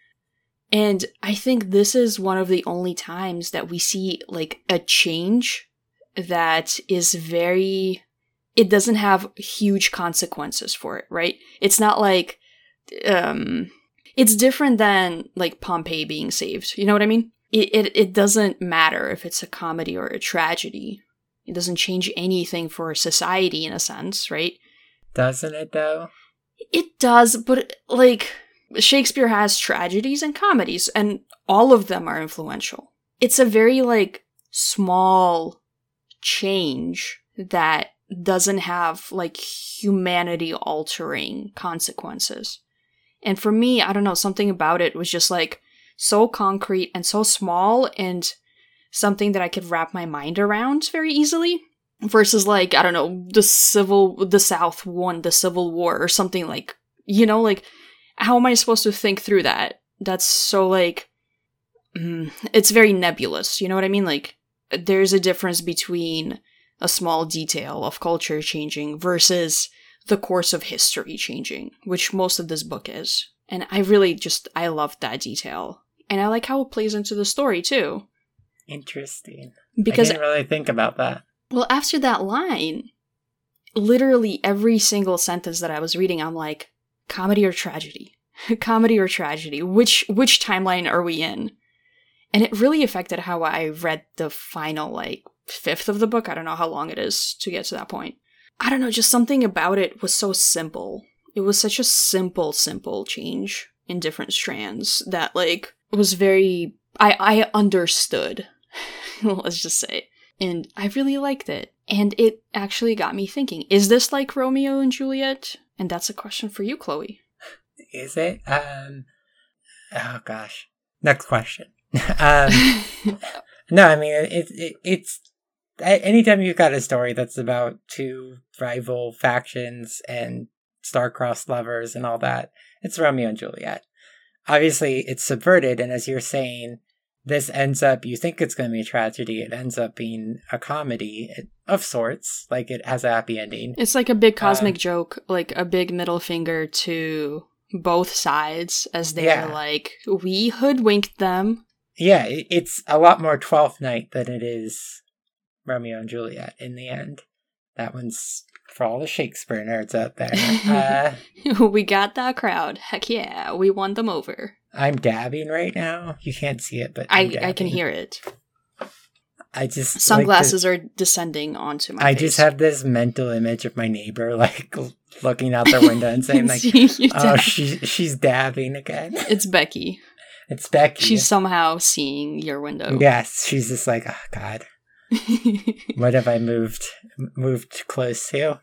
And I think this is one of the only times that we see, like, a change that is very... It doesn't have huge consequences for it, right? It's not like... um, it's different than, like, Pompeii being saved. You know what I mean? It, it, it doesn't matter if it's a comedy or a tragedy. It doesn't change anything for society, in a sense, right? Doesn't it, though? It does, but, like, Shakespeare has tragedies and comedies, and all of them are influential. It's a very, like, small change that doesn't have, like, humanity-altering consequences. And for me, I don't know, something about it was just, like, so concrete and so small, and something that I could wrap my mind around very easily. Versus, like, I don't know, the civil, the South won the Civil War or something, like, you know, like, how am I supposed to think through that? That's so, like, mm, it's very nebulous, you know what I mean? Like, there's a difference between a small detail of culture changing versus the course of history changing, which most of this book is. And I really just, I love that detail. And I like how it plays into the story, too. Interesting. Because I didn't really think about that. Well, after that line, literally every single sentence that I was reading, I'm like, comedy or tragedy? Comedy or tragedy? Which which timeline are we in? And it really affected how I read the final, like, fifth of the book. I don't know how long it is to get to that point. I don't know, just something about it was so simple. It was such a simple, simple change in different strands that, like, was very... I, I understood, let's just say. And I really liked it. And it actually got me thinking, is this like Romeo and Juliet? And that's a question for you, Chloe. Is it? Um, oh, gosh. Next question. um, no, I mean, it, it, it's... Anytime you've got a story that's about two rival factions and star-crossed lovers and all that, it's Romeo and Juliet. Obviously, it's subverted, and as you're saying, this ends up, you think it's going to be a tragedy, it ends up being a comedy of sorts, like it has a happy ending. It's like a big cosmic uh, joke, like a big middle finger to both sides, as they're yeah. like, we hoodwinked them. Yeah, it, it's a lot more Twelfth Night than it is Romeo and Juliet in the end. That one's for all the Shakespeare nerds out there. Uh, we got that crowd. Heck yeah, we won them over. I'm dabbing right now. You can't see it, but I, I can hear it. I just Sunglasses like to, are descending onto my I face. just have this mental image of my neighbor like looking out their window and saying like, "Oh, she she's dabbing again." It's Becky. It's Becky. She's somehow seeing your window. Yes, she's just like, "Oh God, what have I moved moved close to?"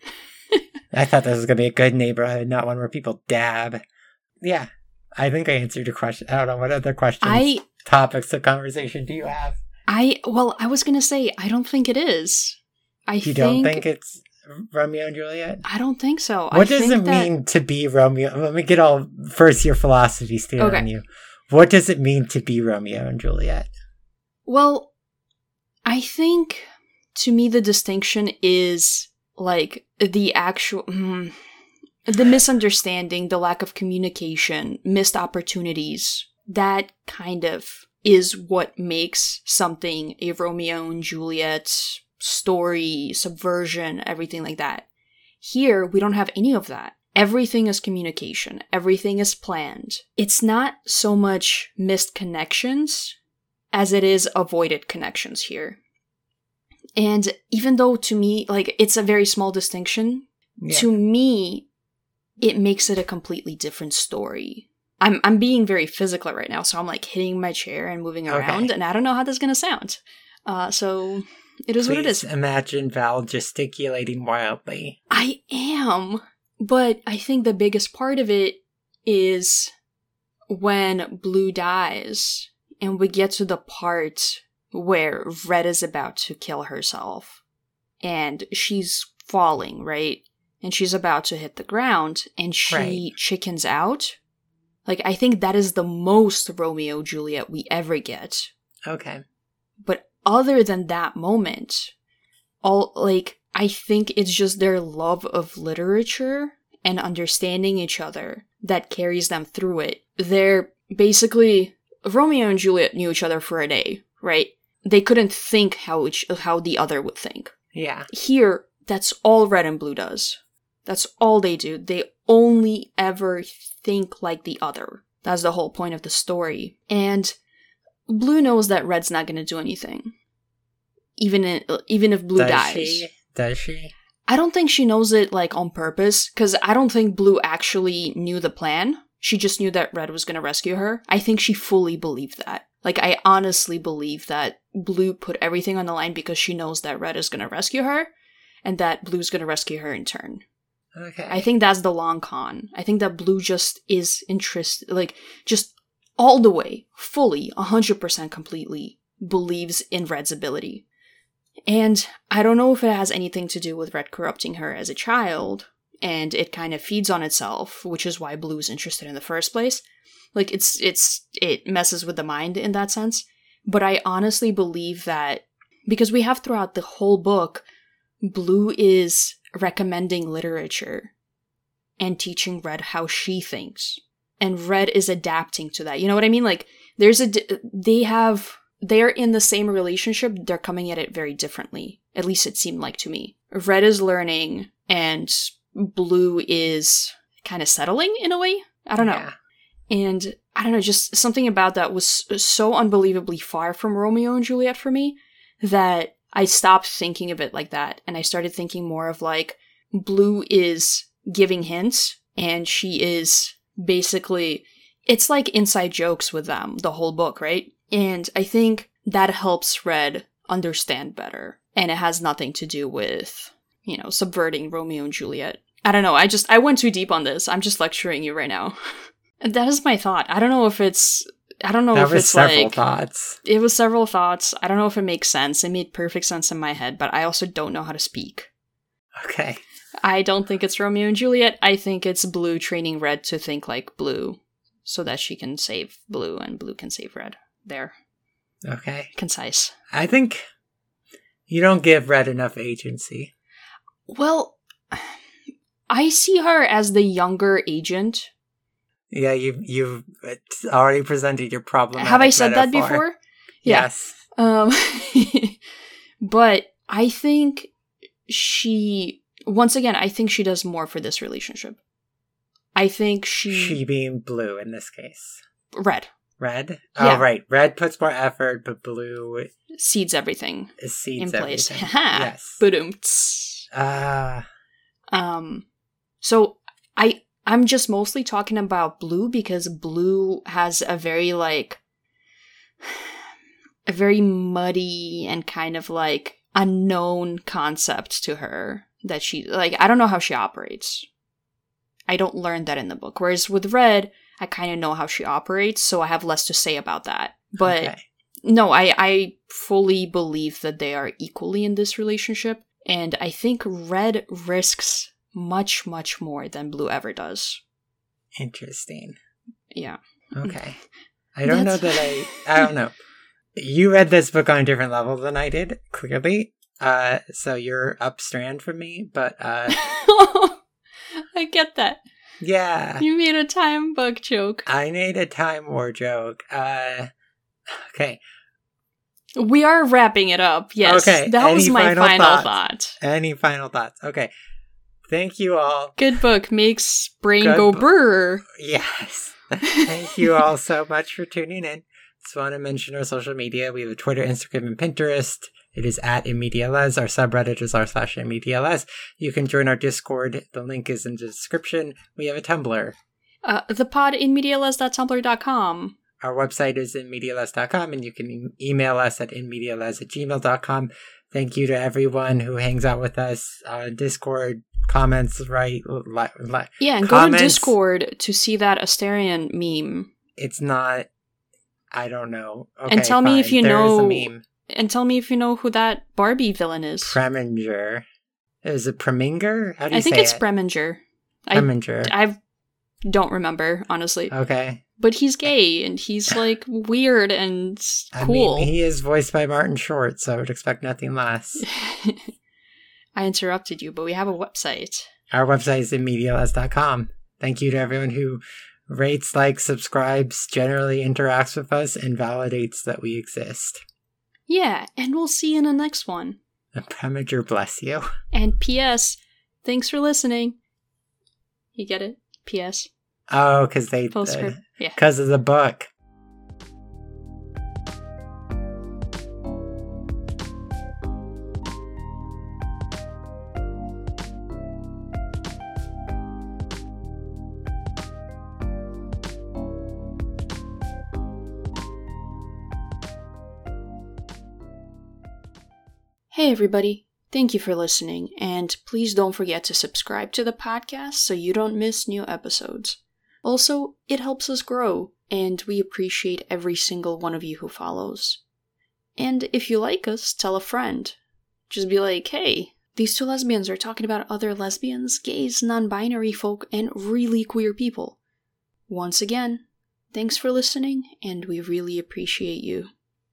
I thought this was gonna be a good neighborhood, not one where people dab. Yeah, I think I answered your question. I don't know what other questions, I, topics of conversation do you have? I well, I was gonna say I don't think it is. I you think, don't think it's Romeo and Juliet? I don't think so. What I does think it that... mean to be Romeo? Let me get all first your philosophy straight okay. on you. What does it mean to be Romeo and Juliet? Well, I think to me the distinction is like the actual mm, the misunderstanding, the lack of communication, missed opportunities. That kind of is what makes something a Romeo and Juliet story, subversion, everything like that. Here, we don't have any of that. Everything is communication. Everything is planned. It's not so much missed connections as it is avoided connections here. And even though to me, like, it's a very small distinction, yeah. to me, it makes it a completely different story. I'm I'm being very physical right now, so I'm like hitting my chair and moving around, okay. and I don't know how this is gonna sound. Uh, so it is Please what it is. Imagine Val gesticulating wildly. I am, but I think the biggest part of it is when Blue dies, and we get to the part where Red is about to kill herself, and she's falling, right? And she's about to hit the ground, and she right. chickens out. Like, I think that is the most Romeo Juliet we ever get. Okay. But other than that moment, all, like, I think it's just their love of literature and understanding each other that carries them through it. They're basically, Romeo and Juliet knew each other for a day, right? They couldn't think how each, how the other would think. Yeah. Here, that's all Red and Blue does. That's all they do. They only ever think like the other. That's the whole point of the story. And Blue knows that Red's not going to do anything. Even in, even if Blue Does dies. She? Does she? I don't think she knows it, like, on purpose, because I don't think Blue actually knew the plan. She just knew that Red was going to rescue her. I think she fully believed that. Like, I honestly believe that Blue put everything on the line because she knows that Red is going to rescue her, and that Blue's going to rescue her in turn. Okay. I think that's the long con. I think that Blue just is interested, like, just all the way, fully, one hundred percent completely believes in Red's ability. And I don't know if it has anything to do with Red corrupting her as a child, and it kind of feeds on itself, which is why Blue's interested in the first place. Like, it's, it's, it messes with the mind in that sense. But I honestly believe that, because we have throughout the whole book, Blue is recommending literature and teaching Red how she thinks. And Red is adapting to that. You know what I mean? Like, there's a, they have, they're in the same relationship, they're coming at it very differently. At least it seemed like to me. Red is learning, and Blue is kind of settling in a way. I don't know. Yeah. And I don't know, just something about that was so unbelievably far from Romeo and Juliet for me that I stopped thinking of it like that, and I started thinking more of like, Blue is giving hints, and she is basically, it's like inside jokes with them, the whole book, right? And I think that helps Red understand better. And it has nothing to do with, you know, subverting Romeo and Juliet. I don't know, I just, I went too deep on this. I'm just lecturing you right now. And that is my thought. I don't know if it's, I don't know that if was it's several like... thoughts. It was several thoughts. I don't know if it makes sense. It made perfect sense in my head, but I also don't know how to speak. Okay. I don't think it's Romeo and Juliet. I think it's Blue training Red to think like Blue so that she can save Blue and Blue can save Red. There. Okay. Concise. I think you don't give Red enough agency. Well, I see her as the younger agent. Yeah, you, you've already presented your problem. Have I said metaphor. that before? Yeah. Yes. Um, but I think she... Once again, I think she does more for this relationship. I think she... She being Blue in this case. Red. Red? Yeah. Oh, right. Red puts more effort, but Blue... Seeds everything. Seeds in place. everything. Yes. Ah. Uh, um, so, I, I'm just mostly talking about Blue because Blue has a very, like... a very muddy and kind of, like, unknown concept to her. That she, like, I don't know how she operates. I don't learn that in the book. Whereas with Red, I kind of know how she operates, so I have less to say about that. But okay. no, I, I fully believe that they are equally in this relationship. And I think Red risks much, much more than Blue ever does. Interesting. Yeah. Okay. I don't know that I... I don't know. You read this book on a different level than I did, clearly. Uh, so you're upstrand from me, but, uh... I get that. Yeah. You made a time book joke. I made a Time War joke. Uh, okay. We are wrapping it up, yes. Okay. That Any was my final, final thoughts? thought. Any final thoughts? Okay. Thank you all. Good book. Makes brain Good go bo- brr. Yes. Thank you all so much for tuning in. Just want to mention our social media. We have a Twitter, Instagram, and Pinterest. It is at InMediaLes. Our subreddit is r slash InMediaLes. You can join our Discord. The link is in the description. We have a Tumblr. Uh, the pod in mediales dot tumblr dot com. Our website is in mediales dot com, and you can e- email us at inmediales at gmail dot com. Thank you to everyone who hangs out with us on Discord. Comments, right? Li- li- yeah, and comments. Go to Discord to see that Asterion meme. It's not... I don't know. Okay, and tell fine. me if you there know... Is a meme. And tell me if you know who that Barbie villain is. Preminger. Is it Preminger? How do you I think say it's it? Preminger. Preminger. I, I don't remember, honestly. Okay. But he's gay, and he's, like, weird and cool. I mean, he is voiced by Martin Short, so I would expect nothing less. I interrupted you, but we have a website. Our website is in mediales dot com. Thank you to everyone who rates, likes, subscribes, generally interacts with us, and validates that we exist. Yeah, and we'll see you in the next one. And Preminger bless you. And P S, thanks for listening. You get it? P S. Oh, because they... Postscript. Uh, yeah. Because of the book. Hey everybody, thank you for listening, and please don't forget to subscribe to the podcast so you don't miss new episodes. Also, it helps us grow, and we appreciate every single one of you who follows. And if you like us, tell a friend. Just be like, hey, these two lesbians are talking about other lesbians, gays, non-binary folk, and really queer people. Once again, thanks for listening, and we really appreciate you.